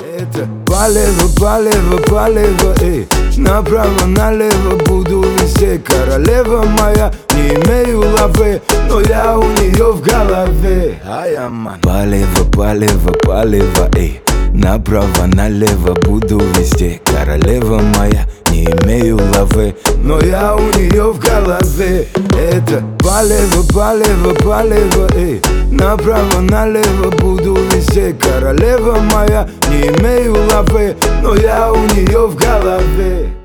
Это полево, полево, полево, эй. Направо, налево буду везде. Королева моя, не имею лавы, но я у нее в голове. Полево, полево, полево, эй. Направо, налево буду везде. Королева моя, не имею лавы, но я у нее в голове. Это полево, полево, полево, эй. Направо, налево буду везде. Королева моя, не имею лавы, но я у нее в голове.